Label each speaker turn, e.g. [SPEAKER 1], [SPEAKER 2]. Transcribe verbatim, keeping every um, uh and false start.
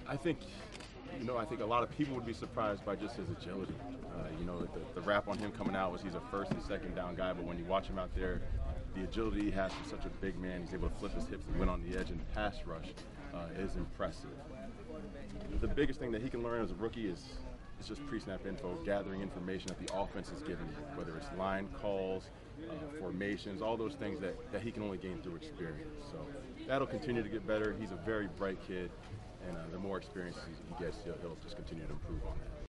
[SPEAKER 1] I think, you know, I think a lot of people would be surprised by just his agility. Uh, you know, the, the rap on him coming out was he's a first and second down guy, but when you watch him out there, the agility he has for such a big man, he's able to flip his hips and win on the edge and pass rush uh, is impressive. The biggest thing that he can learn as a rookie is it's just pre-snap info, gathering information that the offense is giving you, whether it's line calls, uh, formations, all those things that, that he can only gain through experience. So that'll continue to get better. He's a very bright kid, and uh, the more experience he, he gets, he'll, he'll just continue to improve on that.